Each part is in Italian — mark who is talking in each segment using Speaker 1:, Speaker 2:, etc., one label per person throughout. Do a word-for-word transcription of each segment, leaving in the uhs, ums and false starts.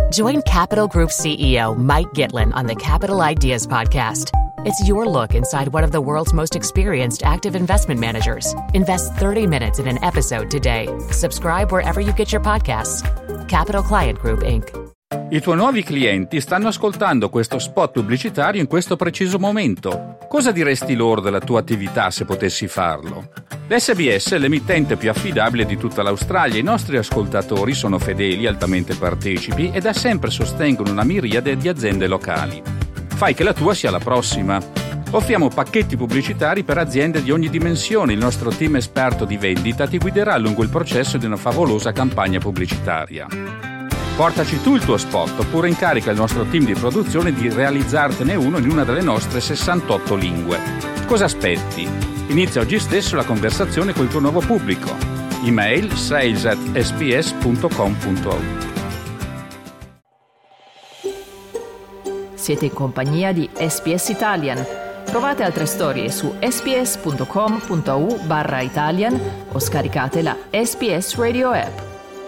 Speaker 1: Join Capital Group C E O Mike Gitlin on the Capital Ideas Podcast. It's your look inside one of the world's most experienced active investment managers. Invest thirty minutes in an episode today. Subscribe wherever you get your podcasts. Capital Client Group, Incorporated.
Speaker 2: I tuoi nuovi clienti stanno ascoltando questo spot pubblicitario in questo preciso momento. Cosa diresti loro della tua attività se potessi farlo? L'S B S è l'emittente più affidabile di tutta l'Australia. I nostri ascoltatori sono fedeli, altamente partecipi e da sempre sostengono una miriade di aziende locali. Fai che la tua sia la prossima. Offriamo pacchetti pubblicitari per aziende di ogni dimensione. Il nostro team esperto di vendita ti guiderà lungo il processo di una favolosa campagna pubblicitaria. Portaci tu il tuo spot oppure incarica il nostro team di produzione di realizzartene uno in una delle nostre sessantotto lingue. Cosa aspetti? Inizia oggi stesso la conversazione con il tuo nuovo pubblico. Email sales at s b s punto com punto a u.
Speaker 3: Siete in compagnia di S B S Italian. Trovate altre storie su sbs.com.au barra Italian o scaricate la S B S Radio app.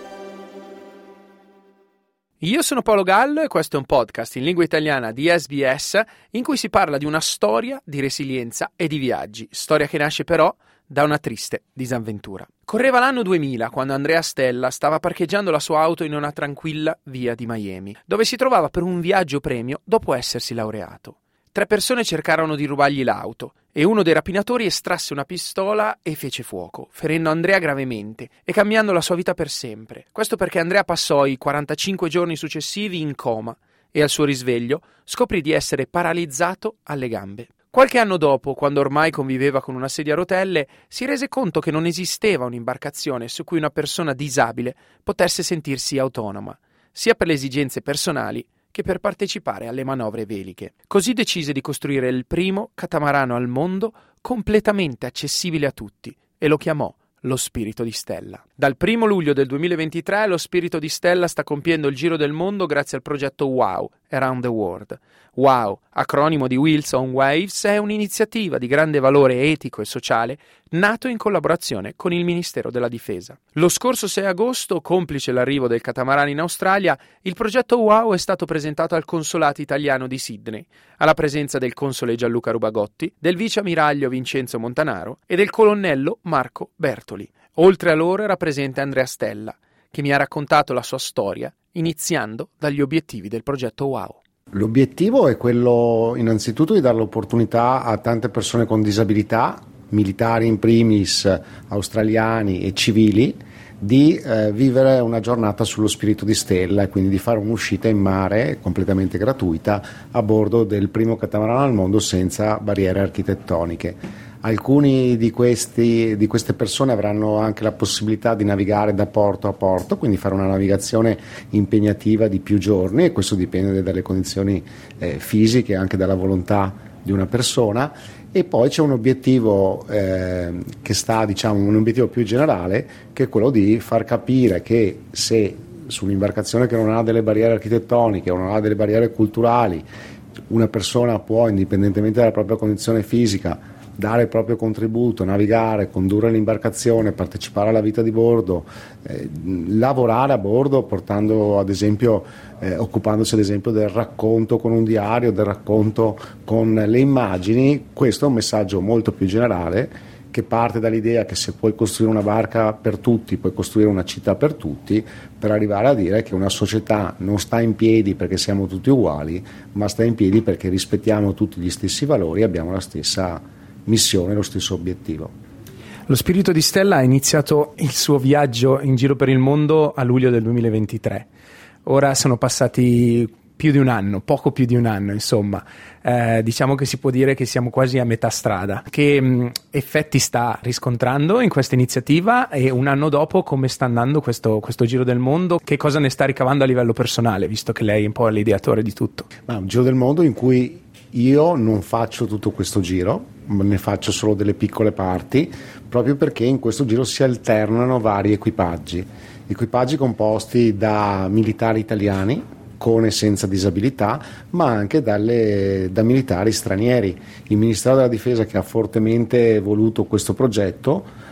Speaker 4: Io sono Paolo Gallo e questo è un podcast in lingua italiana di S B S in cui si parla di una storia di resilienza e di viaggi, storia che nasce però da una triste disavventura. Correva l'anno duemila quando Andrea Stella stava parcheggiando la sua auto in una tranquilla via di Miami, dove si trovava per un viaggio premio dopo essersi laureato. Tre persone cercarono di rubargli l'auto e uno dei rapinatori estrasse una pistola e fece fuoco, ferendo Andrea gravemente e cambiando la sua vita per sempre. Questo perché Andrea passò i quarantacinque giorni successivi in coma e al suo risveglio scoprì di essere paralizzato alle gambe. Qualche anno dopo, quando ormai conviveva con una sedia a rotelle, si rese conto che non esisteva un'imbarcazione su cui una persona disabile potesse sentirsi autonoma, sia per le esigenze personali che per partecipare alle manovre veliche. Così decise di costruire il primo catamarano al mondo completamente accessibile a tutti e lo chiamò lo Spirito di Stella. Dal primo luglio del duemilaventitré lo Spirito di Stella sta compiendo il giro del mondo grazie al progetto WOW, Around the World. WOW, acronimo di Wheels on Waves, è un'iniziativa di grande valore etico e sociale nato in collaborazione con il Ministero della Difesa. Lo scorso sei agosto, complice l'arrivo del catamarano in Australia, il progetto WOW è stato presentato al consolato italiano di Sydney, alla presenza del console Gianluca Rubagotti, del vice ammiraglio Vincenzo Montanaro e del colonnello Marco Bertoli. Oltre a loro era presente Andrea Stella, che mi ha raccontato la sua storia, iniziando dagli obiettivi del progetto WOW.
Speaker 5: L'obiettivo è quello innanzitutto di dare l'opportunità a tante persone con disabilità, militari in primis, australiani e civili, di eh, vivere una giornata sullo Spirito di Stella e quindi di fare un'uscita in mare completamente gratuita a bordo del primo catamarano al mondo senza barriere architettoniche. Alcuni di, questi, di queste persone avranno anche la possibilità di navigare da porto a porto, quindi fare una navigazione impegnativa di più giorni, e questo dipende dalle condizioni eh, fisiche e anche dalla volontà di una persona. E poi c'è un obiettivo eh, che sta, diciamo, un obiettivo più generale, che è quello di far capire che se su un'imbarcazione che non ha delle barriere architettoniche o non ha delle barriere culturali, una persona può, indipendentemente dalla propria condizione fisica, dare il proprio contributo, navigare, condurre l'imbarcazione, partecipare alla vita di bordo, eh, lavorare a bordo, portando ad esempio, eh, occupandosi ad esempio del racconto con un diario, del racconto con le immagini. Questo è un messaggio molto più generale, che parte dall'idea che se puoi costruire una barca per tutti, puoi costruire una città per tutti, per arrivare a dire che una società non sta in piedi perché siamo tutti uguali, ma sta in piedi perché rispettiamo tutti gli stessi valori e abbiamo la stessa missione, lo stesso obiettivo.
Speaker 4: Lo Spirito di Stella ha iniziato il suo viaggio in giro per il mondo a luglio del duemilaventitré. Ora sono passati più di un anno, poco più di un anno, insomma. Eh, diciamo che si può dire che siamo quasi a metà strada. Che mh, effetti sta riscontrando in questa iniziativa, e un anno dopo come sta andando questo, questo giro del mondo? Che cosa ne sta ricavando a livello personale, visto che lei è un po' l'ideatore di tutto?
Speaker 5: Ma un giro del mondo in cui io non faccio tutto questo giro, ne faccio solo delle piccole parti, proprio perché in questo giro si alternano vari equipaggi, equipaggi composti da militari italiani con e senza disabilità, ma anche dalle, da militari stranieri. Il Ministero della Difesa, che ha fortemente voluto questo progetto,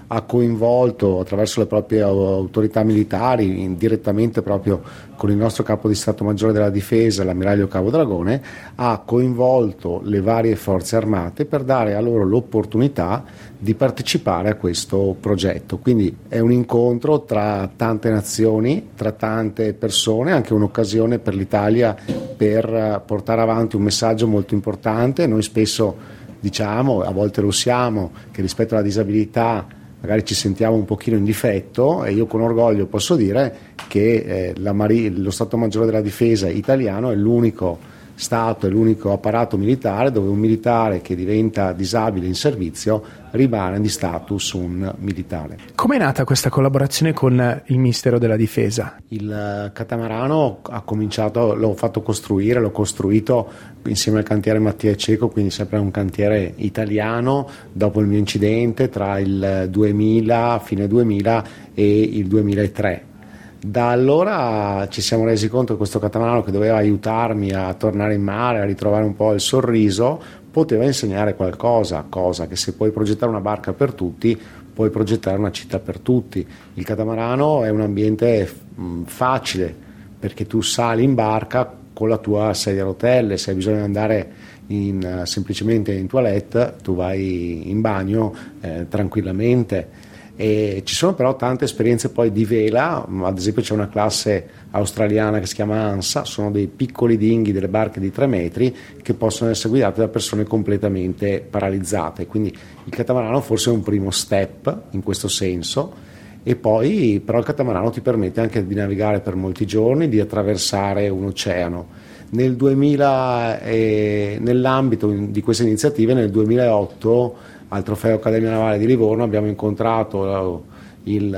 Speaker 5: ha coinvolto attraverso le proprie autorità militari, direttamente proprio con il nostro capo di Stato Maggiore della Difesa, l'ammiraglio Cavo Dragone, ha coinvolto le varie forze armate per dare a loro l'opportunità di partecipare a questo progetto. Quindi è un incontro tra tante nazioni, tra tante persone, anche un'occasione per l'Italia per portare avanti un messaggio molto importante. Noi spesso diciamo, a volte lo siamo, che rispetto alla disabilità magari ci sentiamo un pochino in difetto, e io con orgoglio posso dire che eh, la Mari- lo Stato Maggiore della Difesa italiano è l'unico Stato, è l'unico apparato militare dove un militare che diventa disabile in servizio rimane di status un militare.
Speaker 4: Com'è nata questa collaborazione con il Ministero della Difesa?
Speaker 5: Il catamarano ha cominciato, l'ho fatto costruire, l'ho costruito insieme al cantiere Mattia e Cieco, quindi sempre un cantiere italiano, dopo il mio incidente tra il duemila, fine duemila e il duemilatré. Da allora ci siamo resi conto che questo catamarano, che doveva aiutarmi a tornare in mare, a ritrovare un po' il sorriso, poteva insegnare qualcosa, cosa che se puoi progettare una barca per tutti, puoi progettare una città per tutti. Il catamarano è un ambiente mh, facile, perché tu sali in barca con la tua sedia a rotelle, se hai bisogno di andare in, uh, semplicemente in toilette, tu vai in bagno eh, tranquillamente. E ci sono però tante esperienze poi di vela, ad esempio c'è una classe australiana che si chiama ANSA, sono dei piccoli dinghy, delle barche di tre metri che possono essere guidate da persone completamente paralizzate, quindi il catamarano forse è un primo step in questo senso. E poi però il catamarano ti permette anche di navigare per molti giorni, di attraversare un oceano. Nel duemila, eh, nell'ambito di queste iniziative, nel duemilaotto al Trofeo Accademia Navale di Livorno abbiamo incontrato il,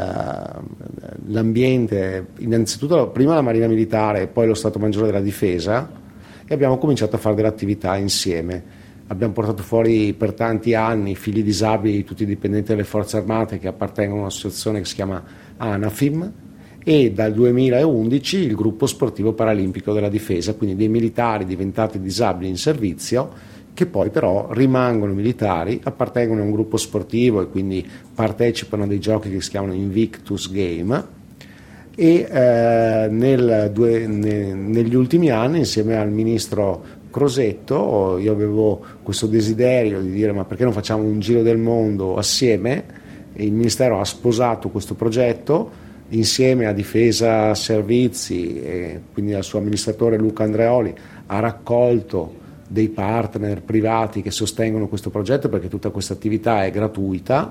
Speaker 5: l'ambiente, innanzitutto prima la Marina Militare e poi lo Stato Maggiore della Difesa, e abbiamo cominciato a fare delle attività insieme. Abbiamo portato fuori per tanti anni figli disabili, tutti i dipendenti delle Forze Armate che appartengono a un'associazione che si chiama ANAFIM, e dal duemilaundici il gruppo sportivo paralimpico della Difesa, quindi dei militari diventati disabili in servizio che poi però rimangono militari, appartengono a un gruppo sportivo e quindi partecipano a dei giochi che si chiamano Invictus Game, e eh, nel due, ne, negli ultimi anni insieme al ministro Crosetto io avevo questo desiderio di dire ma perché non facciamo un giro del mondo assieme, e il ministero ha sposato questo progetto insieme a Difesa Servizi, e quindi al suo amministratore Luca Andreoli ha raccolto dei partner privati che sostengono questo progetto, perché tutta questa attività è gratuita,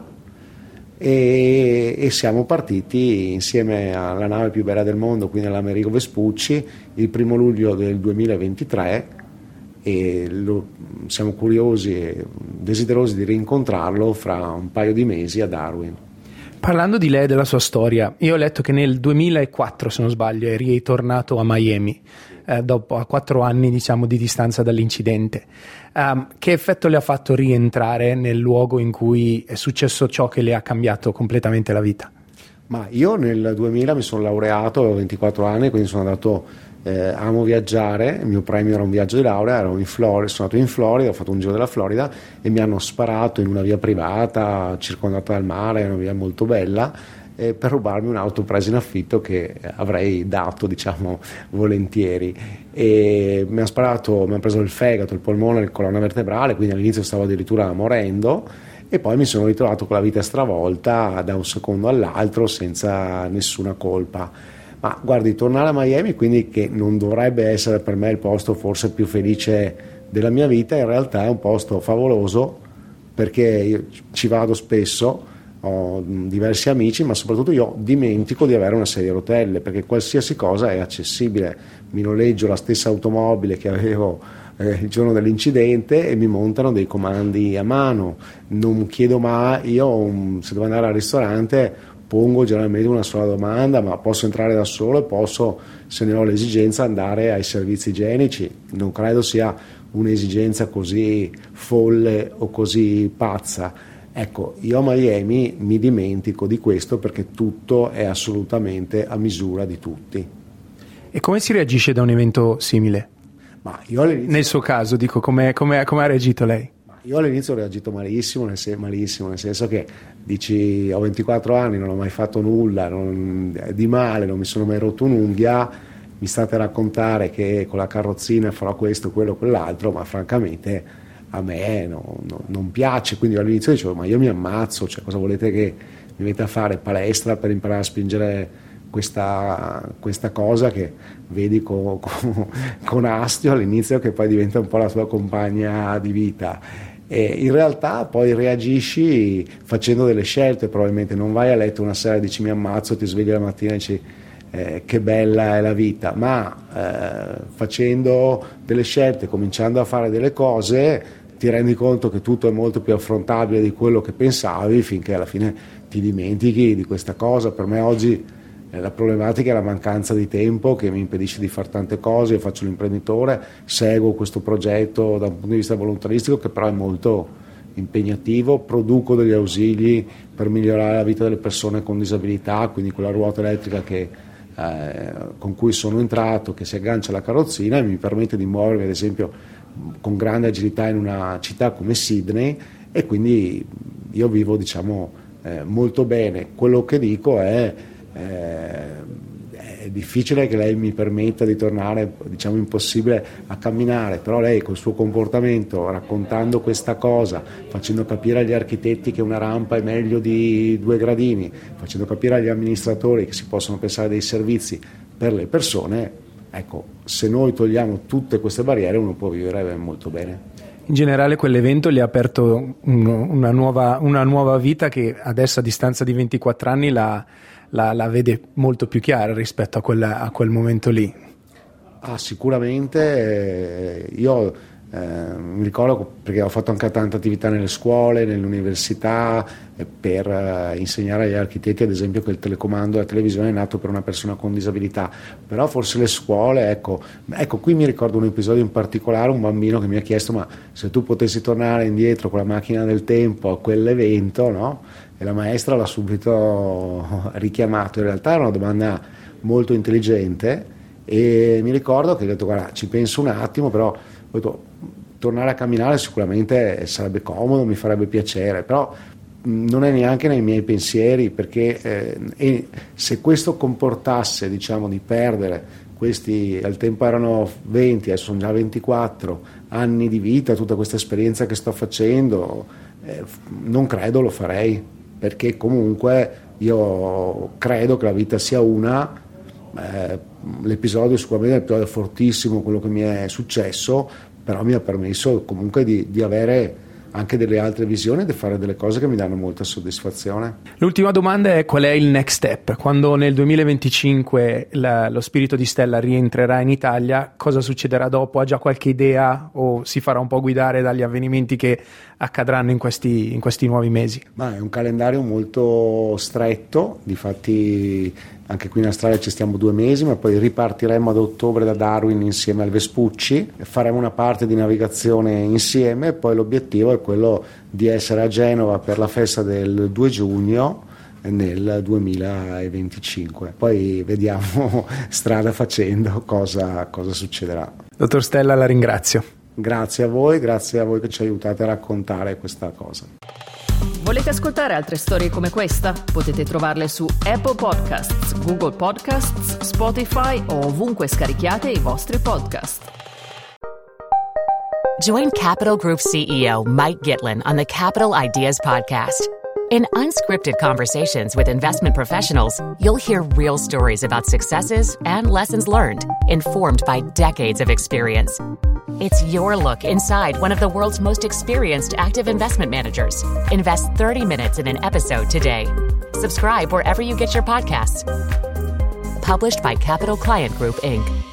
Speaker 5: e, e siamo partiti insieme alla nave più bella del mondo, quindi all'Amerigo Vespucci, il primo luglio del duemilaventitré, e lo, siamo curiosi e desiderosi di rincontrarlo fra un paio di mesi a Darwin.
Speaker 4: Parlando di lei e della sua storia, io ho letto che nel duemilaquattro, se non sbaglio, è ritornato a Miami eh, dopo a quattro anni, diciamo, di distanza dall'incidente. Um, che effetto le ha fatto rientrare nel luogo in cui è successo ciò che le ha cambiato completamente la vita?
Speaker 5: Ma io nel duemila mi sono laureato, avevo ventiquattro anni, quindi sono andato, eh, amo viaggiare, il mio premio era un viaggio di laurea, ero in Florida, sono andato in Florida, ho fatto un giro della Florida e mi hanno sparato in una via privata circondata dal mare, una via molto bella, eh, per rubarmi un'auto presa in affitto che avrei dato, diciamo, volentieri. E mi hanno sparato, mi hanno preso il fegato, il polmone, la colonna vertebrale, quindi all'inizio stavo addirittura morendo. E poi mi sono ritrovato con la vita stravolta da un secondo all'altro senza nessuna colpa. Ma guardi, tornare a Miami, quindi, che non dovrebbe essere per me il posto forse più felice della mia vita, in realtà è un posto favoloso, perché io ci vado spesso, ho diversi amici, ma soprattutto io dimentico di avere una sedia a rotelle, perché qualsiasi cosa è accessibile. Mi noleggio la stessa automobile che avevo Eh, il giorno dell'incidente e mi montano dei comandi a mano. Non chiedo mai, io um, se devo andare al ristorante pongo generalmente una sola domanda: ma posso entrare da solo e posso, se ne ho l'esigenza, andare ai servizi igienici? Non credo sia un'esigenza così folle o così pazza. Ecco, io a Miami mi dimentico di questo, perché tutto è assolutamente a misura di tutti.
Speaker 4: E come si reagisce da un evento simile?
Speaker 5: Ma io
Speaker 4: Nel suo caso, dico, come ha reagito lei?
Speaker 5: Io all'inizio ho reagito malissimo nel, sen- malissimo, nel senso che dici ho ventiquattro anni, non ho mai fatto nulla non, di male, non mi sono mai rotto un'unghia, mi state a raccontare che con la carrozzina farò questo, quello, quell'altro, ma francamente a me no, no, non piace. Quindi all'inizio dicevo ma io mi ammazzo, cioè cosa volete che mi metta a fare palestra per imparare a spingere questa, questa cosa che vedi con, con, con astio all'inizio, che poi diventa un po' la tua compagna di vita. E in realtà poi reagisci facendo delle scelte, probabilmente non vai a letto una sera e dici mi ammazzo, ti svegli la mattina e dici eh, che bella è la vita, ma eh, facendo delle scelte, cominciando a fare delle cose, ti rendi conto che tutto è molto più affrontabile di quello che pensavi, finché alla fine ti dimentichi di questa cosa. Per me oggi la problematica è la mancanza di tempo che mi impedisce di fare tante cose. Io faccio l'imprenditore, seguo questo progetto da un punto di vista volontaristico che però è molto impegnativo, produco degli ausili per migliorare la vita delle persone con disabilità, quindi quella ruota elettrica che, eh, con cui sono entrato, che si aggancia alla carrozzina e mi permette di muovermi ad esempio con grande agilità in una città come Sydney, e quindi io vivo diciamo eh, molto bene. Quello che dico è è difficile che lei mi permetta di tornare, diciamo impossibile a camminare, però lei col suo comportamento, raccontando questa cosa, facendo capire agli architetti che una rampa è meglio di due gradini, facendo capire agli amministratori che si possono pensare dei servizi per le persone, ecco, se noi togliamo tutte queste barriere uno può vivere molto bene.
Speaker 4: In generale quell'evento gli ha aperto un, una, nuova, una nuova vita che adesso a distanza di ventiquattro anni la La, la vede molto più chiara rispetto a, quella, a quel momento lì.
Speaker 5: Ah, sicuramente. Eh, io eh, mi ricordo perché ho fatto anche tanta attività nelle scuole, nelle università, eh, per eh, insegnare agli architetti ad esempio che il telecomando della televisione è nato per una persona con disabilità, però forse le scuole, ecco, ecco qui mi ricordo un episodio in particolare, un bambino che mi ha chiesto ma se tu potessi tornare indietro con la macchina del tempo a quell'evento, no? E la maestra l'ha subito richiamato. In realtà era una domanda molto intelligente e mi ricordo che ho detto guarda ci penso un attimo, però ho detto, tornare a camminare sicuramente sarebbe comodo, mi farebbe piacere, però non è neanche nei miei pensieri, perché eh, e se questo comportasse diciamo di perdere questi, al tempo erano venti, adesso sono già ventiquattro anni di vita, tutta questa esperienza che sto facendo, eh, non credo lo farei, perché comunque io credo che la vita sia una, eh, l'episodio sicuramente è un episodio fortissimo quello che mi è successo, però mi ha permesso comunque di, di avere anche delle altre visioni e di fare delle cose che mi danno molta soddisfazione.
Speaker 4: L'ultima domanda è qual è il next step? Quando nel duemilaventicinque la, lo spirito di Stella rientrerà in Italia, cosa succederà dopo? Ha già qualche idea o si farà un po' guidare dagli avvenimenti che accadranno in questi, in questi nuovi mesi?
Speaker 5: Ma è un calendario molto stretto, difatti anche qui in Australia ci stiamo due mesi, ma poi ripartiremo ad ottobre da Darwin insieme al Vespucci, faremo una parte di navigazione insieme e poi l'obiettivo è quello di essere a Genova per la festa del due giugno nel duemilaventicinque. Poi vediamo strada facendo cosa, cosa succederà.
Speaker 4: Dottor Stella, la ringrazio.
Speaker 5: Grazie a voi, grazie a voi che ci aiutate a raccontare questa cosa.
Speaker 3: Volete ascoltare altre storie come questa? Potete trovarle su Apple Podcasts, Google Podcasts, Spotify o ovunque scarichiate i vostri podcast.
Speaker 1: Join Capital Group C E O Mike Gitlin on the Capital Ideas Podcast. In unscripted conversations with investment professionals, you'll hear real stories about successes and lessons learned, informed by decades of experience. It's your look inside one of the world's most experienced active investment managers. Invest thirty minutes in an episode today. Subscribe wherever you get your podcasts. Published by Capital Client Group, Incorporated